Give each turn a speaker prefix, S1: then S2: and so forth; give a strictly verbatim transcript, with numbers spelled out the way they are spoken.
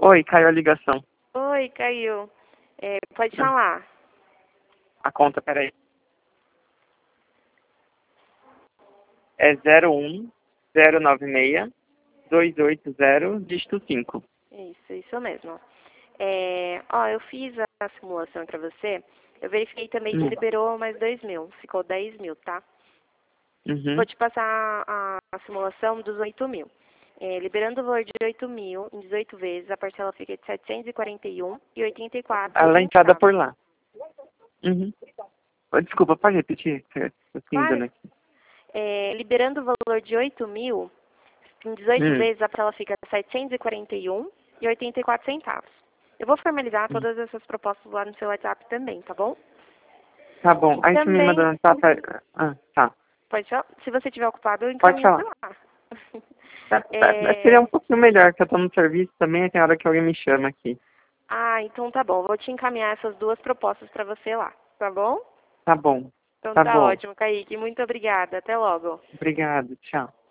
S1: Oi, caiu a ligação.
S2: Oi, caiu. É, pode falar.
S1: A conta, peraí. É zero um zero nove seis dois oito zero, dígito cinco.
S2: Isso, isso mesmo. É, ó, eu fiz a simulação para você. Eu verifiquei também que
S1: Hum.
S2: liberou mais dois mil. Ficou dez mil, tá?
S1: Uhum.
S2: Vou te passar a, a simulação dos oito mil. É, liberando o valor de oito mil em dezoito vezes, a parcela fica de setecentos e quarenta e um reais e oitenta e quatro
S1: Ela é entrada
S2: centavos.
S1: por lá. Uhum. Oh, desculpa, pode repetir? Eu tô
S2: Claro.
S1: aqui.
S2: É, liberando o valor de oito mil em dezoito
S1: Hum.
S2: vezes, a parcela fica setecentos e quarenta e um reais e oitenta e quatro centavos. Eu vou formalizar
S1: Hum.
S2: todas essas propostas lá no seu WhatsApp também, tá bom?
S1: Tá bom. Aí você me manda
S2: Também,
S1: no WhatsApp. Ah, tá.
S2: pode falar. Se você estiver ocupado, eu
S1: Pode
S2: encaminho
S1: falar.
S2: pra lá.
S1: Tá, tá, seria
S2: É...
S1: um pouquinho melhor, que eu tô no serviço também, tem hora que alguém me chama aqui.
S2: Ah, então tá bom. Vou te encaminhar essas duas propostas pra você lá, tá bom?
S1: Tá bom.
S2: Então
S1: Tá
S2: tá
S1: bom.
S2: ótimo, Kaique. Muito obrigada. Até logo.
S1: Obrigado. Tchau.